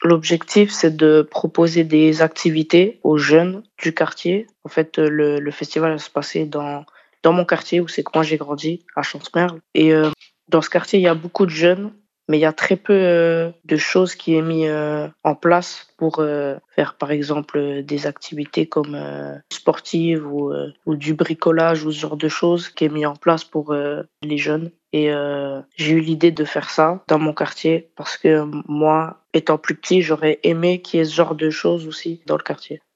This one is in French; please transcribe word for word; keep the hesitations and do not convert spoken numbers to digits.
L'objectif, c'est de proposer des activités aux jeunes du quartier. En fait, heu, le le festival va se passer dans dans mon quartier où c'est que moi j'ai grandi, à Chantemerle et heu, dans ce quartier, il y a beaucoup de jeunes, mais il y a très peu, heu, de choses qui est mis, heu, en place pour, heu, faire par exemple, heu, des activités comme, heu, sportives ou, heu, ou du bricolage ou ce genre de choses qui est mis en place pour, heu, les jeunes et heu, j'ai eu l'idée de faire ça dans mon quartier parce que m moi, étant plus petit, j'aurais aimé qu'il y ait ce genre de choses aussi dans le quartier.